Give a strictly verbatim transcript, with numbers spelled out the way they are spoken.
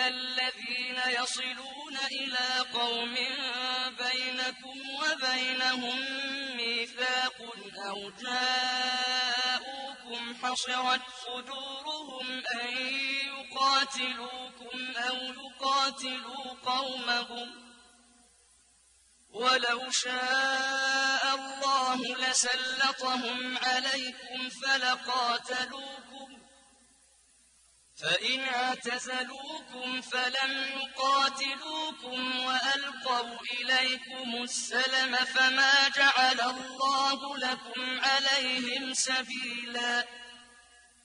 الذين يصلون إلى قوم بينكم وبينهم ميثاق أو جاءوكم حصرت صدورهم أن يقاتلوكم أو يقاتلوا قومهم ولو شاء الله لسلطهم عليكم فلقاتلوكم فإن اعتزلوكم فلم يقاتلوكم وألقوا إليكم السلم فما جعل الله لكم عليهم سبيلا